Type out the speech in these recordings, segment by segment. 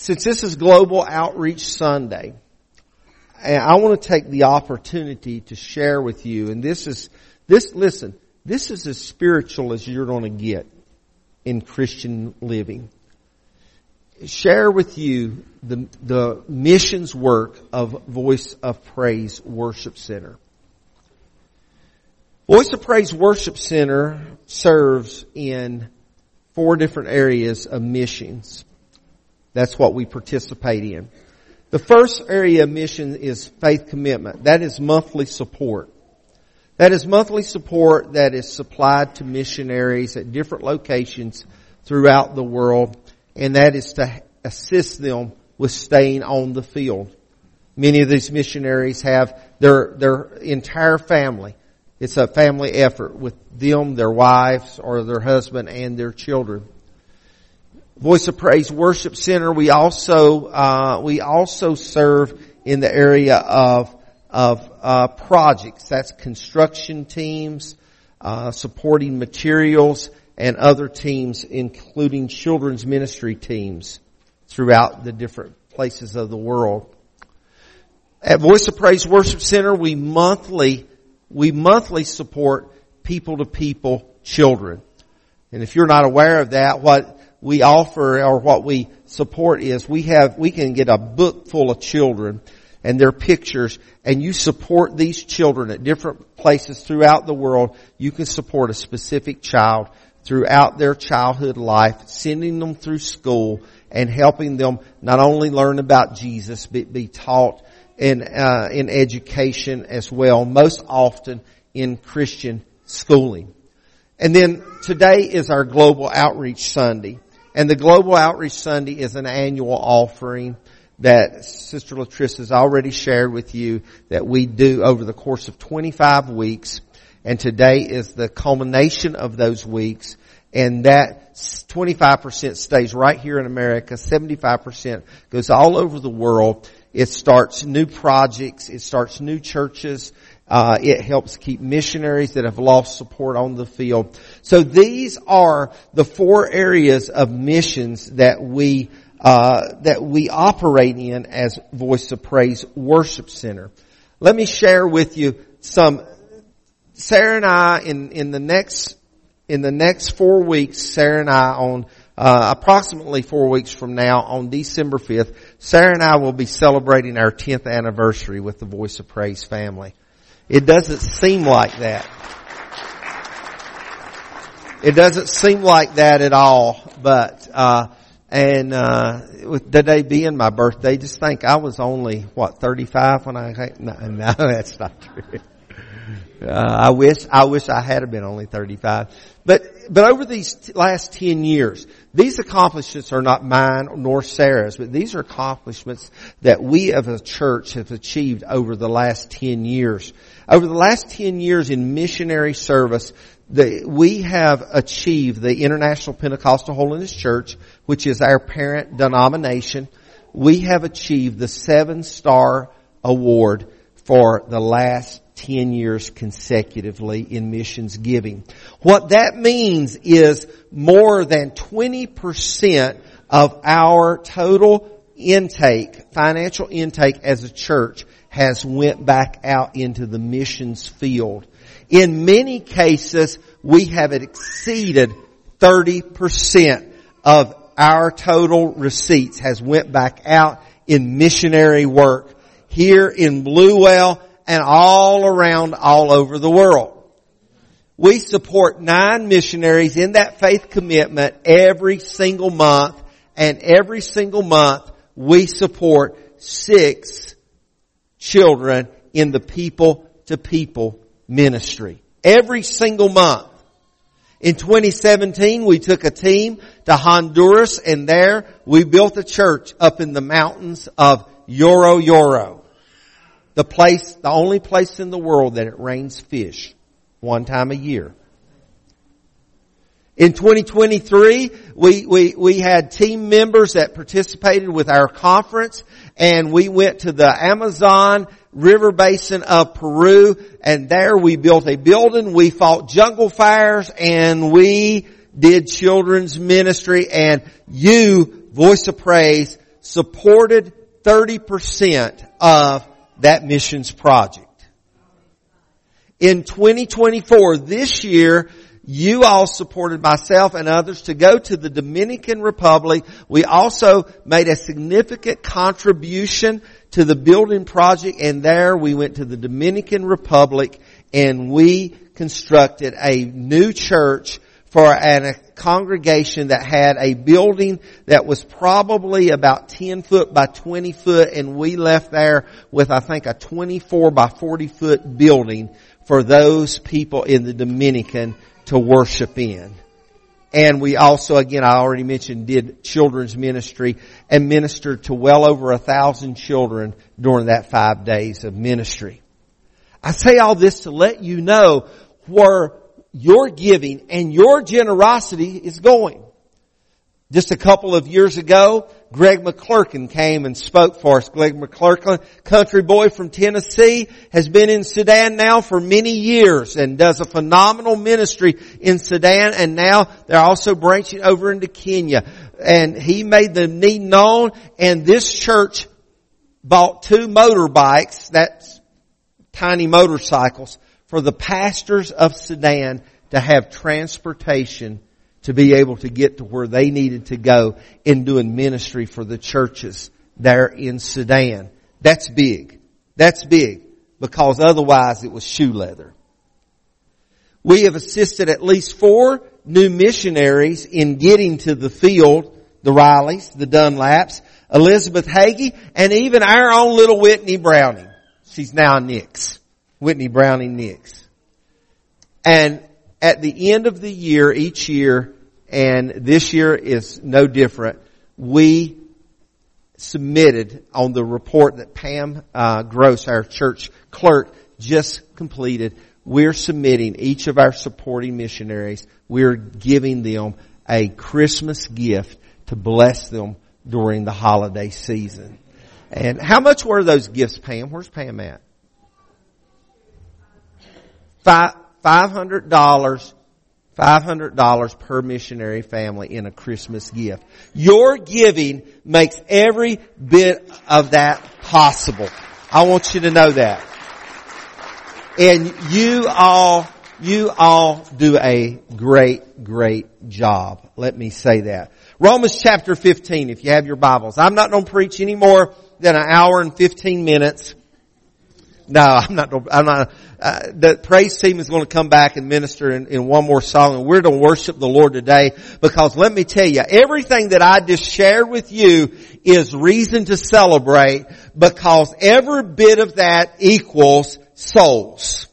Since this is Global Outreach Sunday, I want to take the opportunity to share with you, and this is as spiritual as you're going to get in Christian living. Share with you the missions work of Voice of Praise Worship Center. Voice of Praise Worship Center serves in 4 different areas of missions. That's what we participate in. The first area of mission is faith commitment. That is monthly support. That is monthly support that is supplied to missionaries at different locations throughout the world, and that is to assist them with staying on the field. Many of these missionaries have their entire family. It's a family effort with them, their wives, or their husband and their children. Voice of Praise Worship Center, we also serve in the area of projects. That's construction teams, supporting materials, and other teams, including children's ministry teams throughout the different places of the world. At Voice of Praise Worship Center, we monthly support people-to-people children. And if you're not aware of that, what we offer or what we support is we can get a book full of children and their pictures, and you support these children at different places throughout the world. You can support a specific child throughout their childhood life, sending them through school and helping them not only learn about Jesus, but be taught in education as well, most often in Christian schooling. And then today is our Global Outreach Sunday. And the Global Outreach Sunday is an annual offering that Sister Latrice has already shared with you that we do over the course of 25 weeks. And today is the culmination of those weeks. And that 25% stays right here in America. 75% goes all over the world. It starts new projects. It starts new churches. It helps keep missionaries that have lost support on the field. So these are the 4 areas of missions that we operate in as Voice of Praise Worship Center. Let me share with you some. Sarah and I in the next 4 weeks, Sarah and I on approximately 4 weeks from now, on December 5th, Sarah and I will be celebrating our 10th anniversary with the Voice of Praise family. It doesn't seem like that. It doesn't seem like that at all, but, with today being my birthday, just think I was only, 35 when no, that's not true. I wish I had been only 35. But over these last 10 years, these accomplishments are not mine nor Sarah's, but these are accomplishments that we as a church have achieved over the last 10 years. Over the last 10 years in missionary service, we have achieved the International Pentecostal Holiness Church, which is our parent denomination. We have achieved the 7-star award for the last 10 years consecutively in missions giving. What that means is more than 20% of our total intake, financial intake as a church, has went back out into the missions field. In many cases, we have exceeded 30% of our total receipts has went back out in missionary work here in Bluewell and all around, all over the world. We support 9 missionaries in that faith commitment every single month, and every single month we support 6 children in the people-to-people ministry. Every single month. In 2017, we took a team to Honduras, and there we built a church up in the mountains of Yoro Yoro. The only place in the world that it rains fish 1 time a year. In 2023, we had team members that participated with our conference, and we went to the Amazon River Basin of Peru, and there we built a building, we fought jungle fires, and we did children's ministry, and you, Voice of Praise, supported 30% of that missions project. In 2024, this year, you all supported myself and others to go to the Dominican Republic. We also made a significant contribution to the building project, and there we went to the Dominican Republic and we constructed a new church for a congregation that had a building that was probably about 10 foot by 20 foot, and we left there with, I think, a 24 by 40 foot building for those people in the Dominican to worship in. And we also, again, I already mentioned, did children's ministry and ministered to well over 1,000 children during that 5 days of ministry. I say all this to let you know where your giving and your generosity is going. Just a couple of years ago, Greg McClurkin came and spoke for us. Greg McClurkin, country boy from Tennessee, has been in Sudan now for many years and does a phenomenal ministry in Sudan, and now they're also branching over into Kenya. And he made the need known, and this church bought 2 motorbikes, that's tiny motorcycles, for the pastors of Sudan to have transportation to be able to get to where they needed to go in doing ministry for the churches there in Sudan. That's big. That's big, because otherwise it was shoe leather. We have assisted at least 4 new missionaries in getting to the field, the Rileys, the Dunlaps, Elizabeth Hagee, and even our own little Whitney Browning. She's now Nix. Whitney Browning Nix. And at the end of the year, each year, and this year is no different, we submitted on the report that Pam Gross, our church clerk, just completed. We're submitting each of our supporting missionaries. We're giving them a Christmas gift to bless them during the holiday season. And how much were those gifts, Pam? Where's Pam at? $500 per missionary family in a Christmas gift. Your giving makes every bit of that possible. I want you to know that. And you all do a great job. Let me say that. Romans chapter 15, if you have your Bibles. I'm not going to preach any more than an hour and 15 minutes. No, I'm not. The praise team is going to come back and minister in one more song, and we're to worship the Lord today, because let me tell you, everything that I just shared with you is reason to celebrate, because every bit of that equals souls.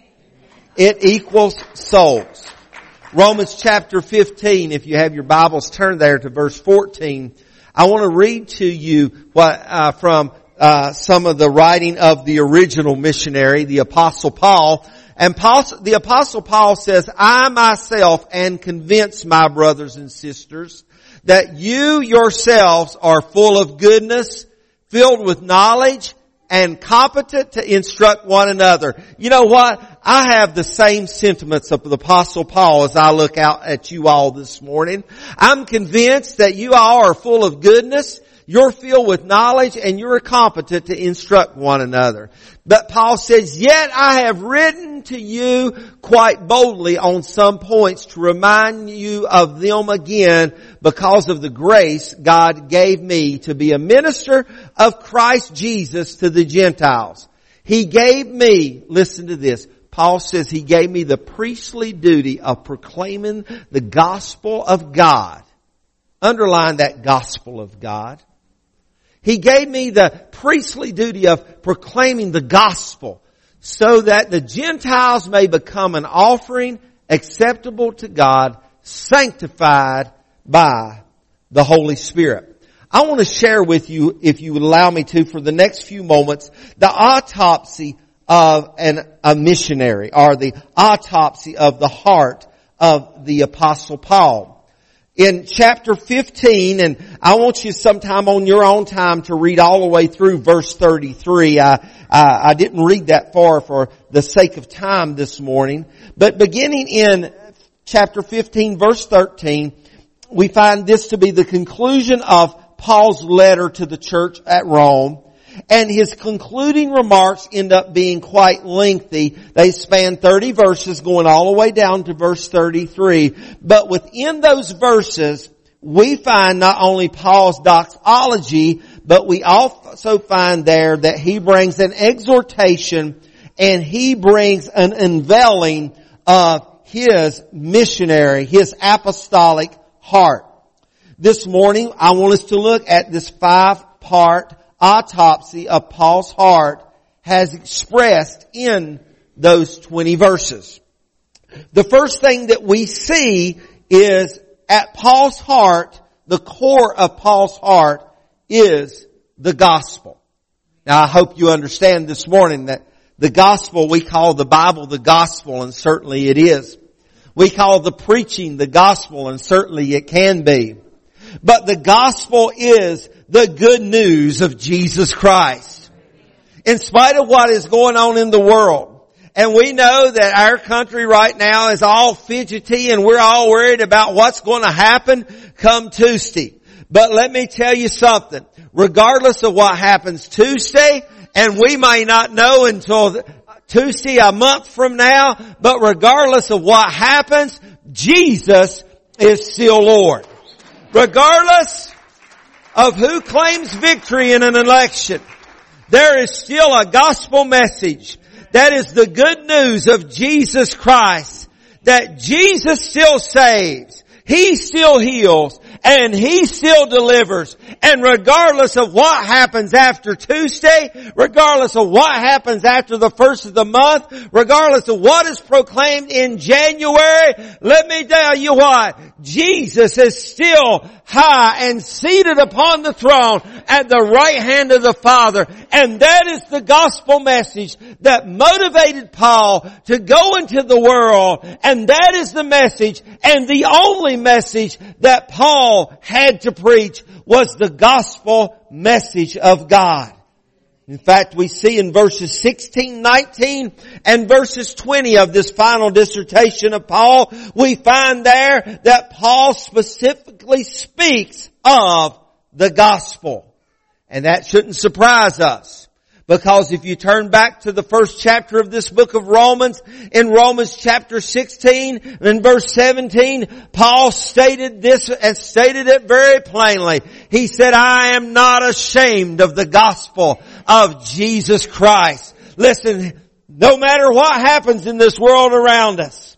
It equals souls. Romans chapter 15, if you have your Bibles, turn there to verse 14. I want to read to you from some of the writing of the original missionary, the Apostle Paul. And the Apostle Paul says, I myself am convinced, my brothers and sisters, that you yourselves are full of goodness, filled with knowledge, and competent to instruct one another. You know what? I have the same sentiments of the Apostle Paul as I look out at you all this morning. I'm convinced that you all are full of goodness, you're filled with knowledge, and you're competent to instruct one another. But Paul says, yet I have written to you quite boldly on some points to remind you of them again, because of the grace God gave me to be a minister of Christ Jesus to the Gentiles. He gave me, listen to this, Paul says He gave me the priestly duty of proclaiming the gospel of God. Underline that, gospel of God. He gave me the priestly duty of proclaiming the gospel, so that the Gentiles may become an offering acceptable to God, sanctified by the Holy Spirit. I want to share with you, if you would allow me to, for the next few moments, the autopsy of a missionary, or the autopsy of the heart of the Apostle Paul. In chapter 15, and I want you sometime on your own time to read all the way through verse 33. I didn't read that far for the sake of time this morning. But beginning in chapter 15, verse 13, we find this to be the conclusion of Paul's letter to the church at Rome. And his concluding remarks end up being quite lengthy. They span 30 verses going all the way down to verse 33. But within those verses, we find not only Paul's doxology, but we also find there that he brings an exhortation and he brings an unveiling of his missionary, his apostolic heart. This morning, I want us to look at this 5-part autopsy of Paul's heart has expressed in those 20 verses. The first thing that we see is at Paul's heart, the core of Paul's heart is the gospel. Now I hope you understand this morning that the gospel, we call the Bible the gospel, and certainly it is. We call the preaching the gospel, and certainly it can be. But the gospel is the good news of Jesus Christ. In spite of what is going on in the world, and we know that our country right now is all fidgety and we're all worried about what's going to happen come Tuesday. But let me tell you something. Regardless of what happens Tuesday, and we may not know until Tuesday a month from now, but regardless of what happens, Jesus is still Lord. Regardless of who claims victory in an election, there is still a gospel message. That is the good news of Jesus Christ. That Jesus still saves. He still heals. And He still delivers. And regardless of what happens after Tuesday, regardless of what happens after the first of the month, regardless of what is proclaimed in January, let me tell you what, Jesus is still high and seated upon the throne at the right hand of the Father. And that is the gospel message that motivated Paul to go into the world. And that is the message and the only message that Paul had to preach was the gospel message of God. In fact, we see in verses 16, 19, and verses 20 of this final dissertation of Paul, we find there that Paul specifically speaks of the gospel. And that shouldn't surprise us. Because if you turn back to the first chapter of this book of Romans, in Romans chapter 16 and verse 17, Paul stated this and stated it very plainly. He said, I am not ashamed of the gospel of Jesus Christ. Listen, no matter what happens in this world around us,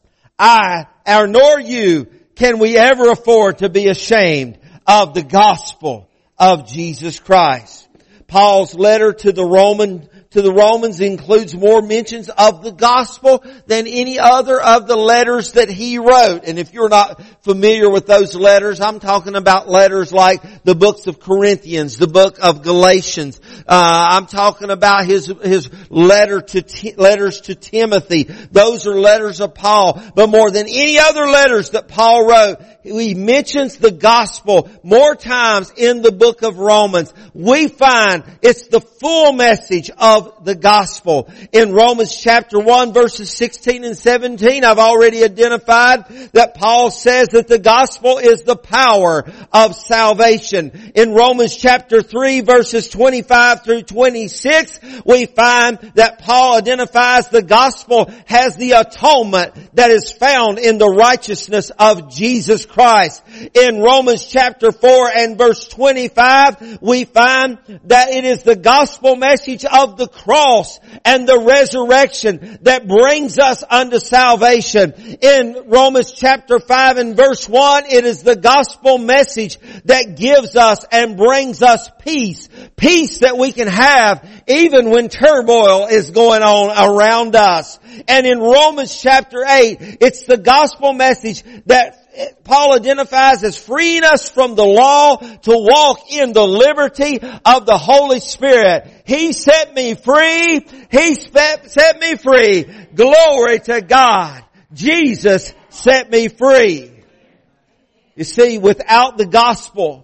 nor you, can we ever afford to be ashamed of the gospel of Jesus Christ. Paul's letter to the Romans includes more mentions of the gospel than any other of the letters that he wrote. And if you're not familiar with those letters, I'm talking about letters like the books of Corinthians, the book of Galatians. I'm talking about his letters to Timothy. Those are letters of Paul. But more than any other letters that Paul wrote, he mentions the gospel more times in the book of Romans. We find it's the full message of the gospel. In Romans chapter 1 verses 16 and 17, I've already identified that Paul says that the gospel is the power of salvation. In Romans chapter 3 verses 25 through 26, we find that Paul identifies the gospel has the atonement that is found in the righteousness of Jesus Christ. In Romans chapter 4 and verse 25, we find that it is the gospel message of the cross and the resurrection that brings us unto salvation. In Romans chapter 5 and verse 1, it is the gospel message that gives us and brings us peace. Peace that we can have even when turmoil is going on around us. And in Romans chapter 8, it's the gospel message that Paul identifies as freeing us from the law to walk in the liberty of the Holy Spirit. He set me free. He set me free. Glory to God. Jesus set me free. You see, without the gospel,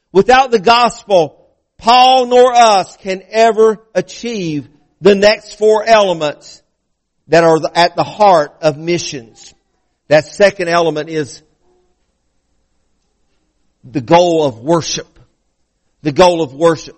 Paul nor us can ever achieve the next four elements that are at the heart of missions. That second element is the goal of worship. the goal of worship.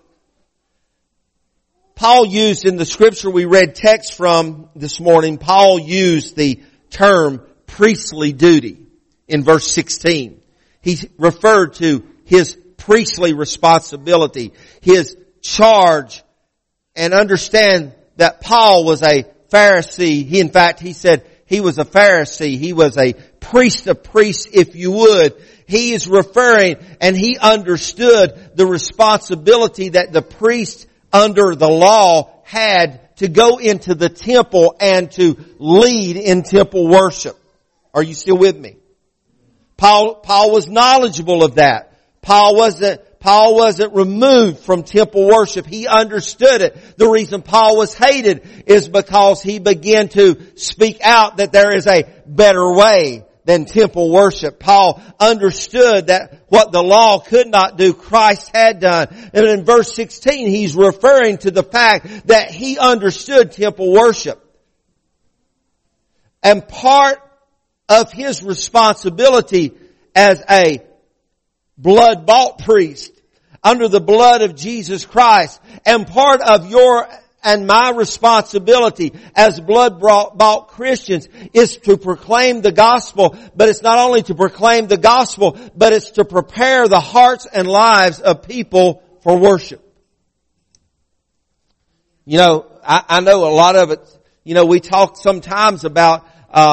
Paul used in the scripture we read text from this morning, Paul used the term priestly duty in verse 16. He referred to his priestly responsibility, his charge, and understand that Paul was a Pharisee. He said he was a Pharisee. He was a priest of priests, if you would. He is referring, and he understood the responsibility that the priest under the law had to go into the temple and to lead in temple worship. Are you still with me? Paul was knowledgeable of that. Paul wasn't removed from temple worship. He understood it. The reason Paul was hated is because he began to speak out that there is a better way than temple worship. Paul understood that what the law could not do, Christ had done. And in verse 16, he's referring to the fact that he understood temple worship. And part of his responsibility as a blood-bought priest under the blood of Jesus Christ, and part of your and my responsibility as blood-bought Christians is to proclaim the gospel, but it's not only to proclaim the gospel, but it's to prepare the hearts and lives of people for worship. You know, I know a lot of it, you know, we talk sometimes about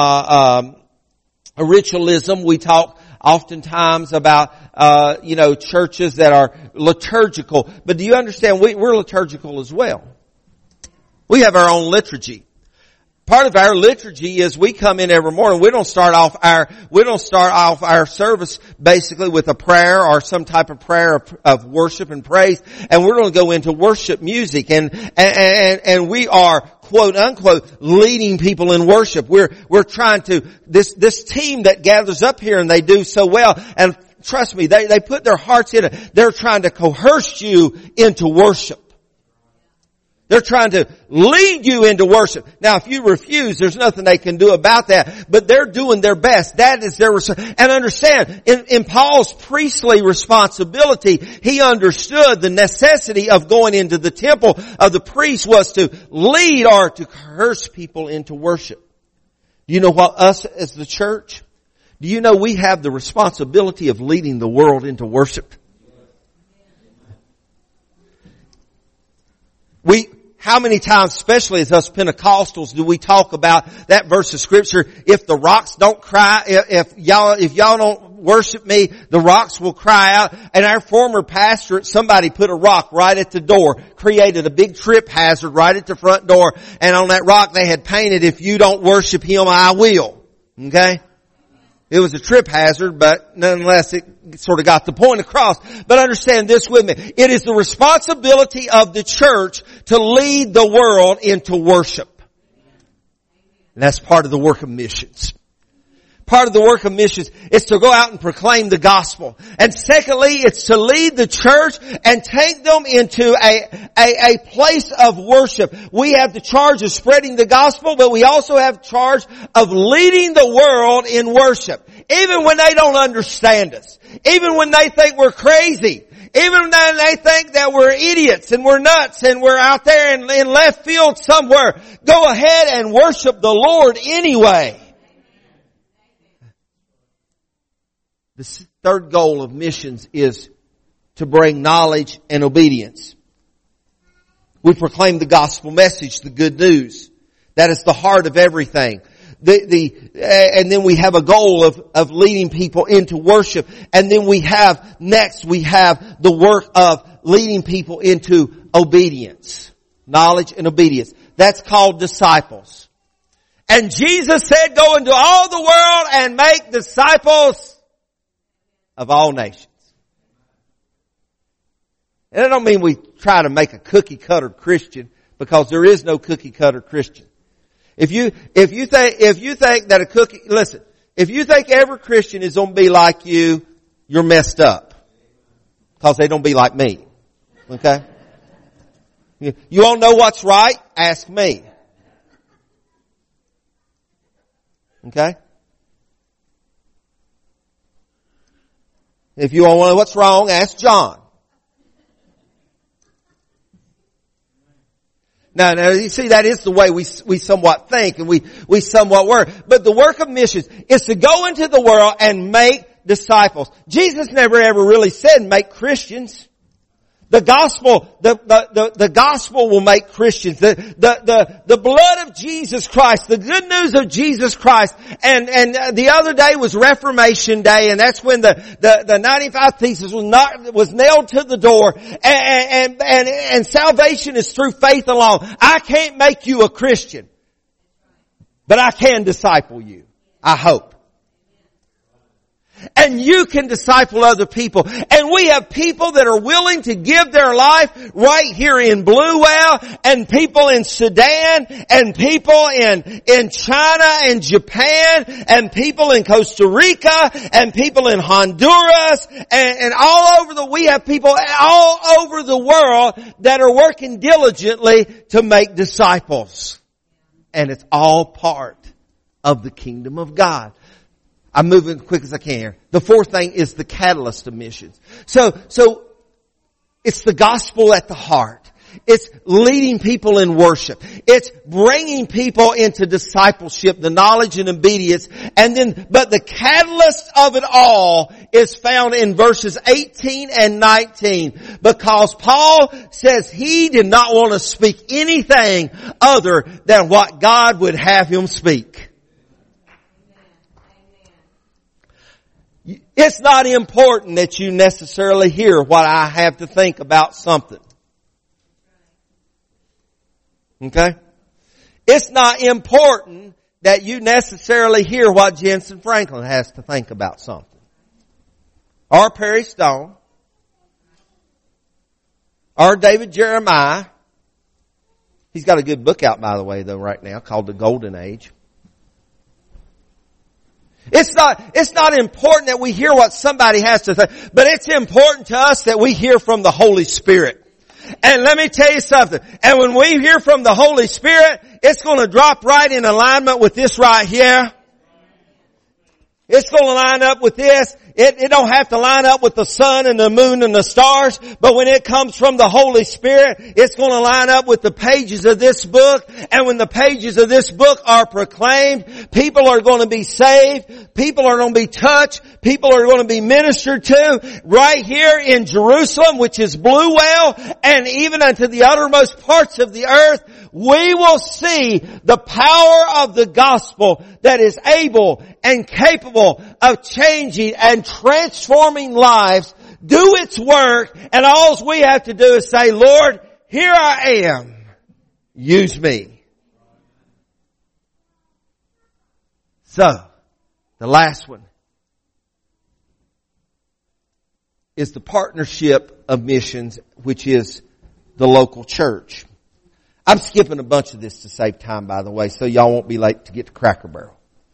ritualism. We talk oftentimes about, churches that are liturgical. But do you understand, we're liturgical as well. We have our own liturgy. Part of our liturgy is we come in every morning. We don't start off our service basically with a prayer or some type of prayer of worship and praise. And we're going to go into worship music and we are quote unquote leading people in worship. We're trying to, this team that gathers up here and they do so well, and trust me, they put their hearts in it. They're trying to coerce you into worship. They're trying to lead you into worship. Now, if you refuse, there's nothing they can do about that. But they're doing their best. That is their and understand, in Paul's priestly responsibility, he understood the necessity of going into the temple of the priest was to lead or to coerce people into worship. Do you know what us as the church? Do you know we have the responsibility of leading the world into worship? How many times, especially as us Pentecostals, do we talk about that verse of scripture? If the rocks don't cry, if y'all don't worship me, the rocks will cry out. And our former pastorate, somebody put a rock right at the door, created a big trip hazard right at the front door. And on that rock they had painted, if you don't worship him, I will. Okay? It was a trip hazard, but nonetheless it sort of got the point across. But understand this with me. It is the responsibility of the church to lead the world into worship. And that's part of the work of missions. Part of the work of missions is to go out and proclaim the gospel. And secondly, it's to lead the church and take them into a place of worship. We have the charge of spreading the gospel, but we also have charge of leading the world in worship. Even when they don't understand us. Even when they think we're crazy. Even when they think that we're idiots and we're nuts and we're out there in left field somewhere. Go ahead and worship the Lord anyway. The third goal of missions is to bring knowledge and obedience. We proclaim the gospel message, the good news. That is the heart of everything. And then we have a goal of leading people into worship. And then we have the work of leading people into obedience. Knowledge and obedience. That's called disciples. And Jesus said, go into all the world and make disciples of all nations. And I don't mean we try to make a cookie cutter Christian, because there is no cookie cutter Christian. If you think that if you think every Christian is going to be like you, you're messed up. Because they don't be like me. Okay? You all know what's right? Ask me. Okay? If you all want to know what's wrong, ask John. No, you see, that is the way we somewhat think and we somewhat work. But the work of missions is to go into the world and make disciples. Jesus never ever really said make Christians. The gospel, the gospel will make Christians. The blood of Jesus Christ, the good news of Jesus Christ. And the other day was Reformation Day, and that's when the 95 Thesis was nailed to the door. And salvation is through faith alone. I can't make you a Christian, but I can disciple you. I hope. And you can disciple other people. And we have people that are willing to give their life right here in Blue Well, and people in Sudan, and people in China and Japan, and people in Costa Rica, and people in Honduras, and we have people all over the world that are working diligently to make disciples. And it's all part of the kingdom of God. I'm moving as quick as I can here. The fourth thing is the catalyst of missions. So it's the gospel at the heart. It's leading people in worship. It's bringing people into discipleship, the knowledge and obedience. But the catalyst of it all is found in verses 18 and 19. Because Paul says he did not want to speak anything other than what God would have him speak. It's not important that you necessarily hear what I have to think about something. Okay? It's not important that you necessarily hear what Jensen Franklin has to think about something. Or Perry Stone. Or David Jeremiah. He's got a good book out, by the way, though, right now, called The Golden Age. It's not important that we hear what somebody has to say, but it's important to us that we hear from the Holy Spirit. And let me tell you something. And when we hear from the Holy Spirit, it's going to drop right in alignment with this right here. It's going to line up with this. It don't have to line up with the sun and the moon and the stars, but when it comes from the Holy Spirit, it's going to line up with the pages of this book. And when the pages of this book are proclaimed, people are going to be saved. People are going to be touched. People are going to be ministered to right here in Jerusalem, which is Blue Well, and even unto the uttermost parts of the earth. We will see the power of the gospel that is able and capable of changing and transforming lives, do its work, and all we have to do is say, Lord, here I am. Use me. So, the last one is the partnership of missions, which is the local church. I'm skipping a bunch of this to save time, by the way, so y'all won't be late to get to Cracker Barrel.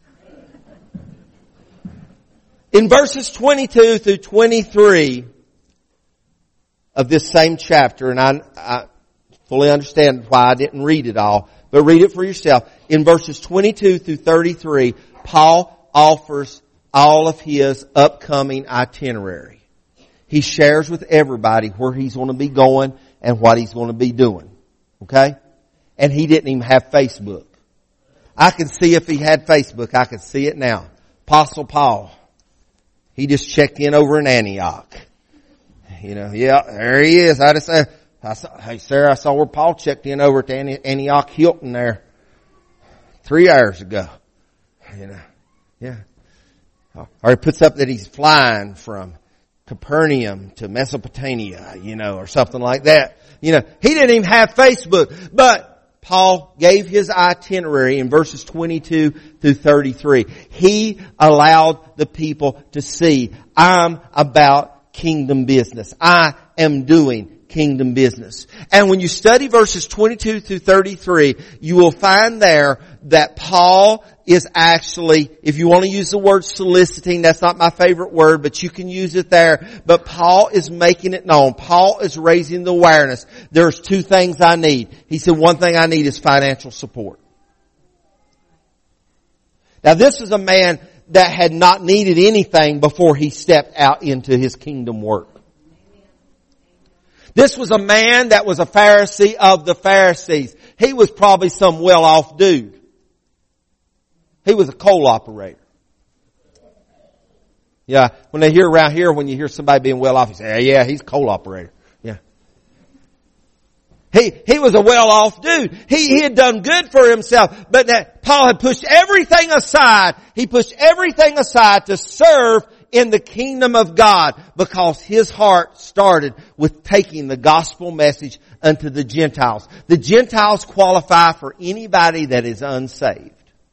In verses 22 through 23 of this same chapter, and I fully understand why I didn't read it all, but read it for yourself. In verses 22 through 33, Paul offers all of his upcoming itinerary. He shares with everybody where he's going to be going and what he's going to be doing. Okay? And he didn't even have Facebook. I can see if he had Facebook. I can see it now. Apostle Paul. He just checked in over in Antioch. Yeah, there he is. Hey Sarah, I saw where Paul checked in over at the Antioch Hilton there 3 hours ago. Yeah. Or he puts up that he's flying from Capernaum to Mesopotamia, or something like that. He didn't even have Facebook, but Paul gave his itinerary in verses 22 through 33. He allowed the people to see, I'm about kingdom business. I am doing kingdom business. And when you study verses 22 through 33, you will find there that Paul is actually, if you want to use the word soliciting, that's not my favorite word, but you can use it there. But Paul is making it known. Paul is raising the awareness. There's two things I need. He said, one thing I need is financial support. Now this is a man that had not needed anything before he stepped out into his kingdom work. This was a man that was a Pharisee of the Pharisees. He was probably some well-off dude. He was a coal operator. Yeah, when they hear around here, when you hear somebody being well-off, you say, yeah, he's a coal operator. Yeah. He was a well-off dude. He had done good for himself, but that Paul had pushed everything aside. He pushed everything aside to serve in the kingdom of God because his heart started with taking the gospel message unto the Gentiles. The Gentiles qualify for anybody that is unsaved.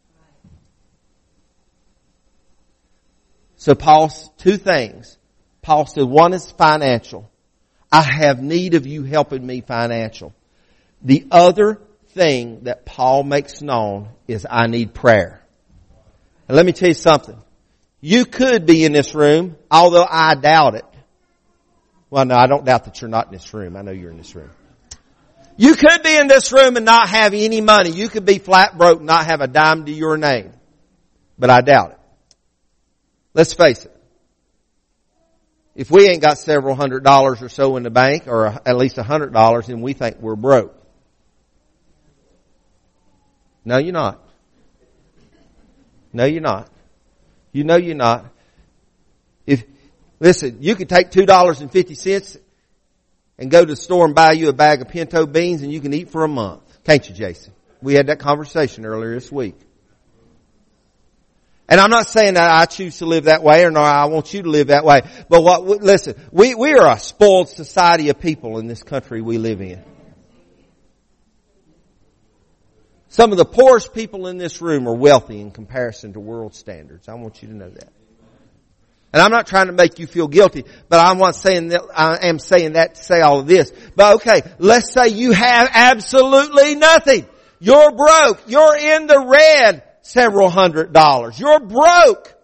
So Paul's two things. Paul said one is financial. I have need of you helping me financial. The other thing that Paul makes known is I need prayer. And let me tell you something. You could be in this room, although I doubt it. Well, no, I don't doubt that you're not in this room. I know you're in this room. You could be in this room and not have any money. You could be flat broke and not have a dime to your name. But I doubt it. Let's face it. If we ain't got several $100s or so in the bank, or at least $100, then we think we're broke. No, you're not. No, you're not. You know you're not. Listen, you could take $2.50 and go to the store and buy you a bag of pinto beans and you can eat for a month. Can't you, Jason? We had that conversation earlier this week. And I'm not saying that I choose to live that way or nor I want you to live that way. But listen, we are a spoiled society of people in this country we live in. Some of the poorest people in this room are wealthy in comparison to world standards. I want you to know that. And I'm not trying to make you feel guilty, but I am saying that to say all of this. But okay, let's say you have absolutely nothing. You're broke. You're in the red several $100s. You're broke.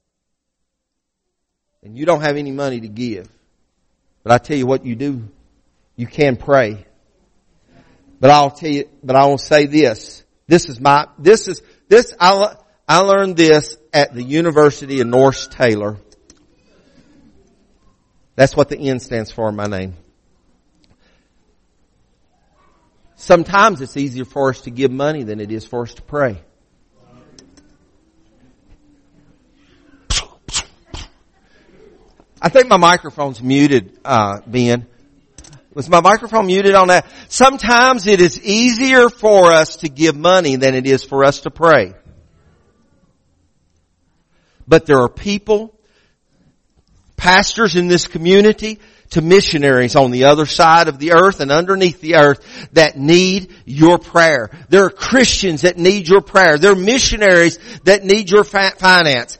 And you don't have any money to give. But I tell you what you do. You can pray. But I will say this. I learned this at the University of North Taylor. That's what the N stands for in my name. Sometimes it's easier for us to give money than it is for us to pray. I think my microphone's muted, Ben. Was my microphone muted on that? Sometimes it is easier for us to give money than it is for us to pray. But there are people, pastors in this community, to missionaries on the other side of the earth and underneath the earth that need your prayer. There are Christians that need your prayer. There are missionaries that need your finance.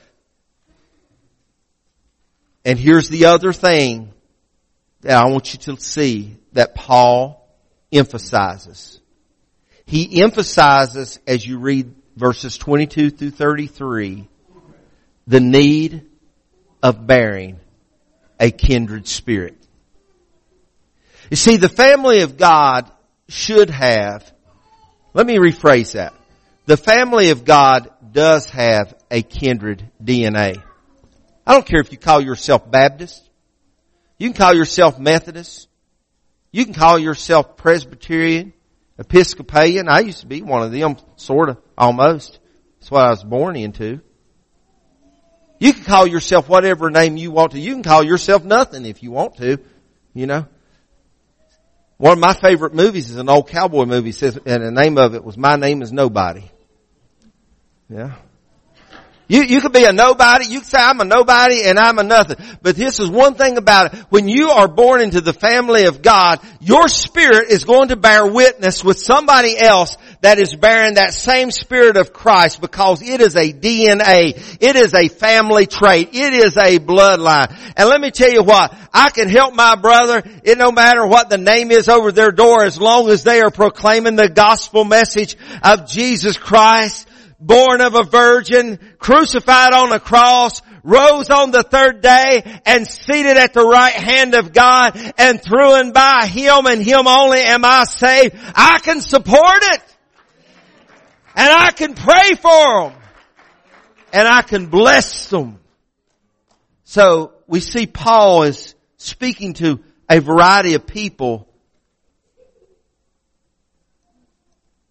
And here's the other thing that I want you to see that Paul emphasizes. He emphasizes, as you read verses 22 through 33, the need of bearing a kindred spirit. You see, the family of God should have, let me rephrase that. The family of God does have a kindred DNA. I don't care if you call yourself Baptist. You can call yourself Methodist. You can call yourself Presbyterian, Episcopalian. I used to be one of them, sort of, almost. That's what I was born into. You can call yourself whatever name you want to. You can call yourself nothing if you want to, you know. One of my favorite movies is an old cowboy movie, says, and the name of it was My Name is Nobody. Yeah. You could be a nobody. You could say, I'm a nobody and I'm a nothing. But this is one thing about it. When you are born into the family of God, your spirit is going to bear witness with somebody else that is bearing that same spirit of Christ, because it is a DNA. It is a family trait. It is a bloodline. And let me tell you what, I can help my brother. It no matter what the name is over their door, as long as they are proclaiming the gospel message of Jesus Christ, born of a virgin, crucified on a cross, rose on the third day, and seated at the right hand of God, and through and by Him and Him only am I saved. I can support it. And I can pray for them. And I can bless them. So we see Paul is speaking to a variety of people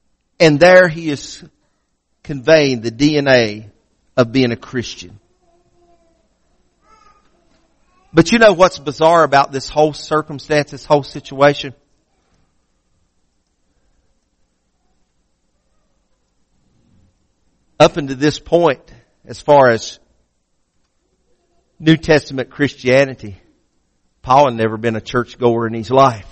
And there he is conveying the DNA of being a Christian. But you know what's bizarre about this whole circumstance, this whole situation? Up until this point, as far as New Testament Christianity, Paul had never been a churchgoer in his life.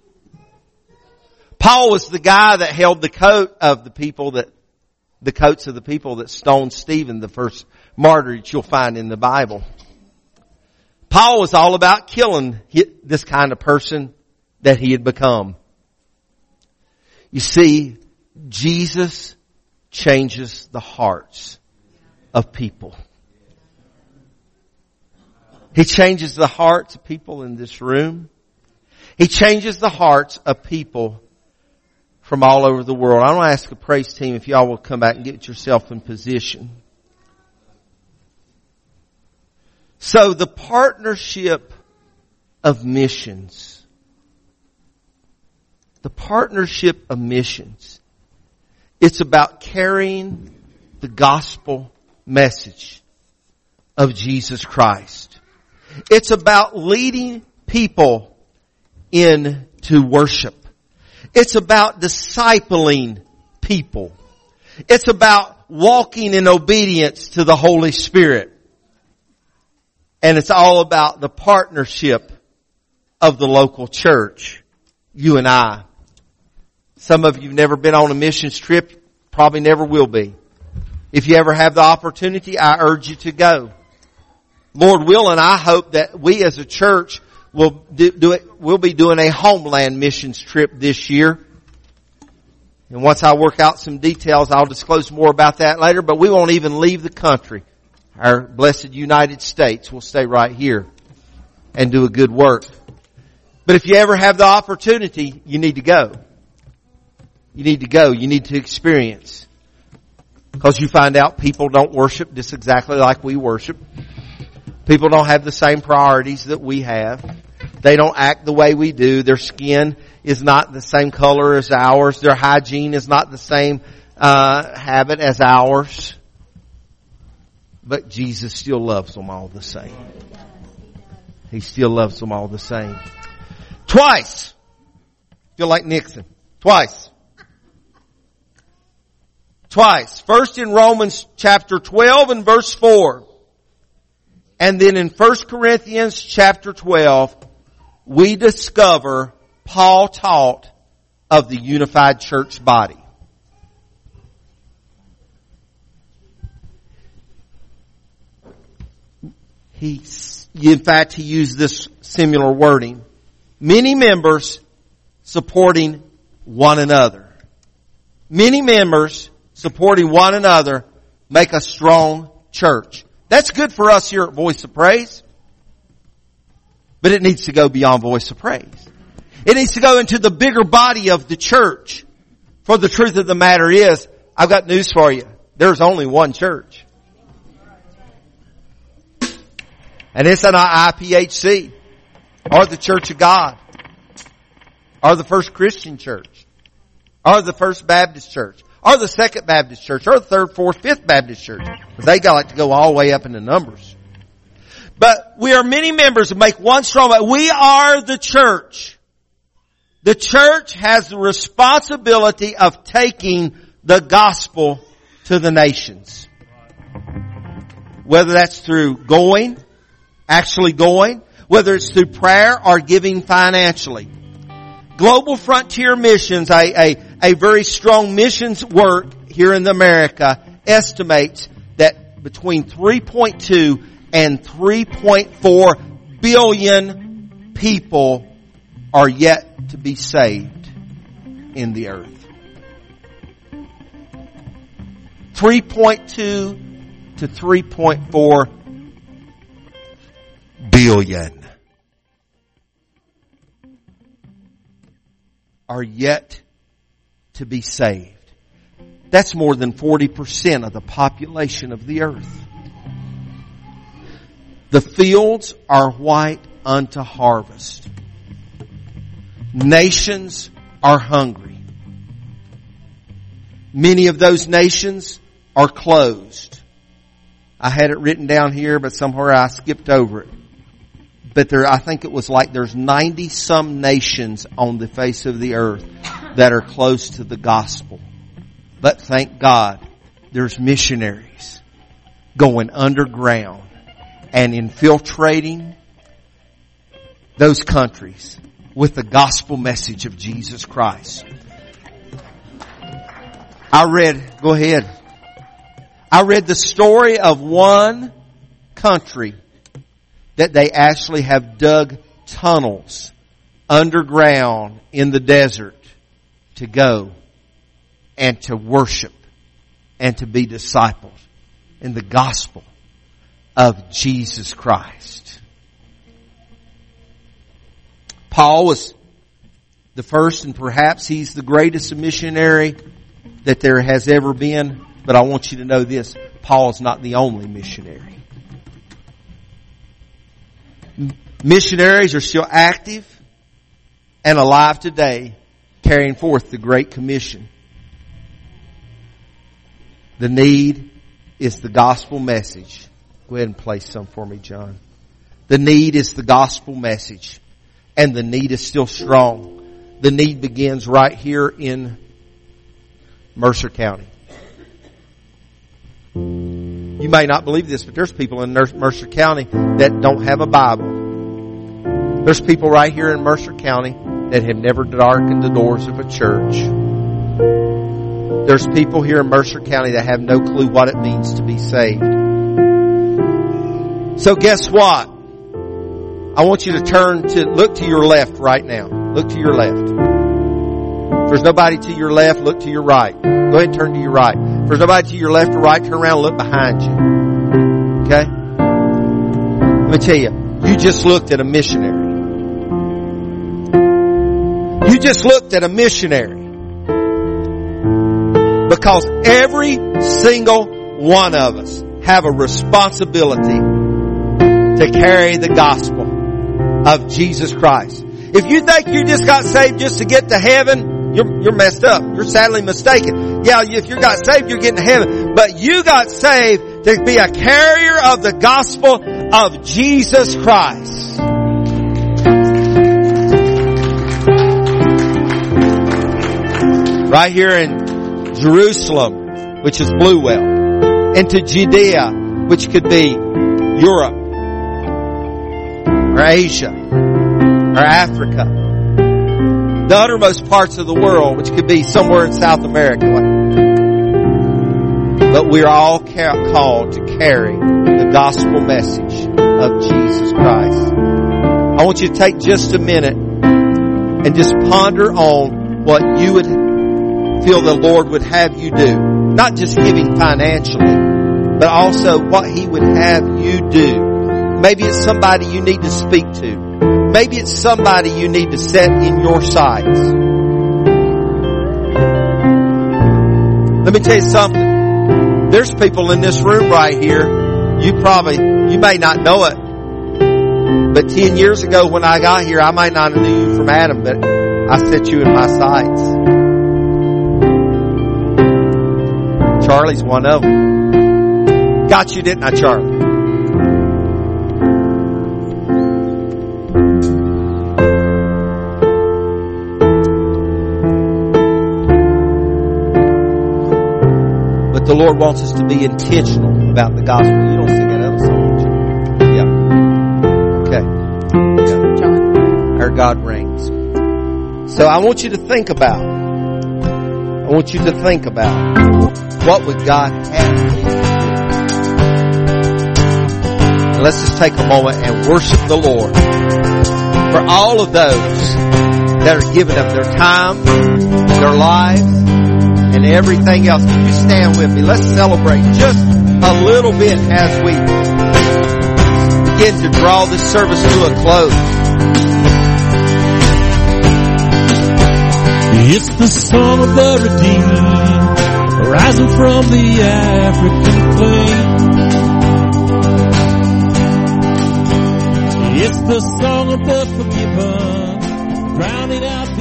Paul was the guy that held the coats of the people that stoned Stephen, the first martyr that you'll find in the Bible. Paul was all about killing this kind of person that he had become. You see, Jesus changes the hearts of people. He changes the hearts of people in this room. He changes the hearts of people from all over the world. I want to ask the praise team if y'all will come back and get yourself in position. So the partnership of missions. The partnership of missions. It's about carrying the gospel message of Jesus Christ. It's about leading people into worship. It's about discipling people. It's about walking in obedience to the Holy Spirit. And it's all about the partnership of the local church, you and I. Some of you have never been on a missions trip, probably never will be. If you ever have the opportunity, I urge you to go. Lord willing, I hope that we as a church will we'll be doing a homeland missions trip this year. And once I work out some details, I'll disclose more about that later, but we won't even leave the country. Our blessed United States will stay right here and do a good work. But if you ever have the opportunity, you need to go. You need to go. You need to experience. Because you find out people don't worship just exactly like we worship. People don't have the same priorities that we have. They don't act the way we do. Their skin is not the same color as ours. Their hygiene is not the same habit as ours. But Jesus still loves them all the same. He still loves them all the same. Twice. Feel like Nixon. Twice. First in Romans chapter 12 and verse 4. And then in 1 Corinthians chapter 12, we discover Paul taught of the unified church body. He used this similar wording. Many members supporting one another. Many members supporting one another make a strong church. That's good for us here at Voice of Praise. But it needs to go beyond Voice of Praise. It needs to go into the bigger body of the church. For the truth of the matter is, I've got news for you. There's only one church. And it's not IPHC, or the Church of God, or the First Christian Church, or the First Baptist Church, or the Second Baptist Church, or the Third, Fourth, Fifth Baptist Church. They got to go all the way up in the numbers. But we are many members who make one strong body. We are the church. The church has the responsibility of taking the gospel to the nations. Whether that's through actually going, whether it's through prayer or giving financially. Global Frontier Missions, a very strong missions work here in America, estimates that between 3.2 and 3.4 billion people are yet to be saved in the earth. 3.2 to 3.4 billion are yet to be saved. That's more than 40% of the population of the earth. The fields are white unto harvest. Nations are hungry. Many of those nations are closed. I had it written down here, but somewhere I skipped over it. But I think it was like there's 90 some nations on the face of the earth that are close to the gospel. But thank God, there's missionaries going underground and infiltrating those countries with the gospel message of Jesus Christ. I read the story of one country that they actually have dug tunnels underground in the desert to go and to worship and to be discipled in the gospel of Jesus Christ. Paul was the first, and perhaps he's the greatest missionary that there has ever been. But I want you to know this, Paul's not the only missionary. Missionaries are still active and alive today, carrying forth the Great Commission. The need is the gospel message. Go ahead and play some for me, John. The need is the gospel message. And the need is still strong. The need begins right here in Mercer County. You may not believe this, but there's people in Mercer County that don't have a Bible. There's people right here in Mercer County that have never darkened the doors of a church. There's people here in Mercer County that have no clue what it means to be saved. So guess what? I want you to look to your left right now. Look to your left. If there's nobody to your left, look to your right. Go ahead and turn to your right. If there's nobody to your left or right, turn around and look behind you. Okay? Let me tell you, you just looked at a missionary. You just looked at a missionary. Because every single one of us have a responsibility to carry the gospel of Jesus Christ. If you think you just got saved just to get to heaven, you're messed up. You're sadly mistaken. Yeah, if you got saved, you're getting to heaven. But you got saved to be a carrier of the gospel of Jesus Christ. Right here in Jerusalem, which is Bluewell, into Judea, which could be Europe, or Asia, or Africa, the uttermost parts of the world, which could be somewhere in South America. But we are all called to carry the gospel message of Jesus Christ. I want you to take just a minute and just ponder on what you would feel the Lord would have you do. Not just giving financially, but also what He would have you do. Maybe it's somebody you need to speak to. Maybe it's somebody you need to set in your sights. Let me tell you something. There's people in this room right here. You may not know it. But 10 years ago when I got here, I might not have knew you from Adam, but I set you in my sights. Charlie's one of them. Got you, didn't I, Charlie? But the Lord wants us to be intentional about the gospel. You don't sing that other song, do you? Yeah. Okay. Yeah. John. Our God reigns. So I want you to think about. What would God have you do? And let's just take a moment and worship the Lord for all of those that are giving up their time, their lives, and everything else. Can you stand with me? Let's celebrate just a little bit as we begin to draw this service to a close. It's the song of the redeemed, rising from the African plain. It's the song of the forgiven, drowning out